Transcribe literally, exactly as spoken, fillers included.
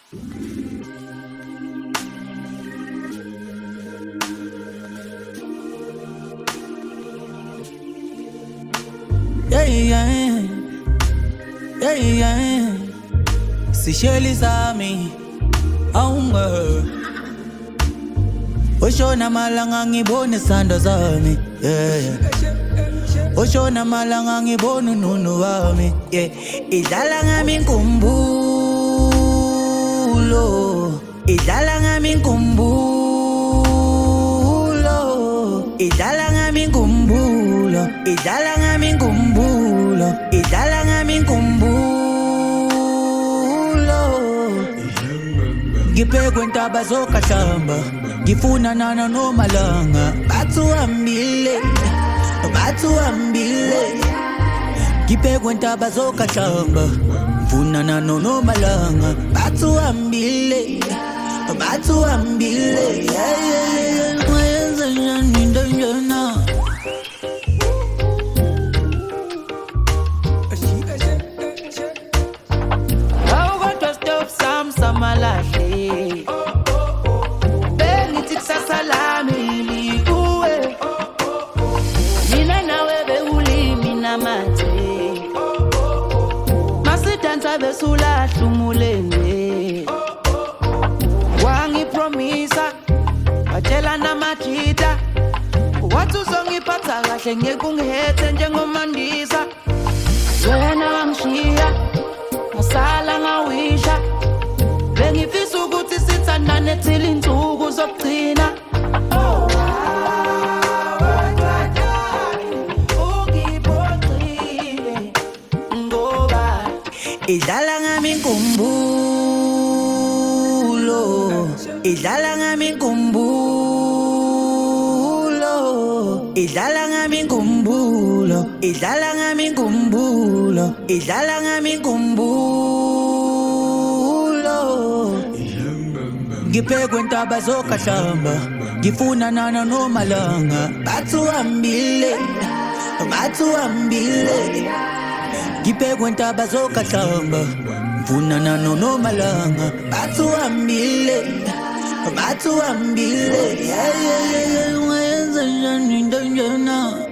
Yeah, yeah, yeah, yeah. Sihleli sami awunge Oshona malanga ngibone sandwa zami, yeah. Oshona malanga ngibone ununu wami, yeah. Idlala ngami inkumbulo, idlala ngami inkumbulo, idlala ngami inkumbulo, idlala ngami inkumbulo, idlala ngami inkumbulo. Ngibhekwe ntaba zokahlamba, ngifuna nana nomalanga. Bathu ambile, bathu ambile. Ngibhekwe ntaba zokahlamba, ngifuna nana nomalanga. Bathu ambile, bathu ambile. Yeah, yeah, yeah. Wayenza njani into njena? Awukodwa stop sam samalahle. Bengithi kusasa lami likuwe. Mina nawe bewulimi namathe. Masidansa besulahla umulenge. Wangipromisa watshela namajita. Wathi uzongiphatha kahle ngeke ungihethe njengomandisa. Wena wangishiya ngasala ngawisha. Bengifisa ukuthi sithandane till insuku zokugcina. Ungiphoxile ngoba idlala ngami inkumbulo, idlala ngami inkumbulo, idlala ngami inkumbulo, idlala ngami inkumbulo, idlala ngami inkumbulo. Ngibhekwe ntaba zokahlamba, ngifuna nana nomalanga. Bathu ambile, bathu ambile. Ngibhekwe ntaba zokahlamba, ngifuna nana nomalanga. Bathu ambile, bathu ambile. Yeah, yeah, yeah, yeah. Wayenza njani into njena?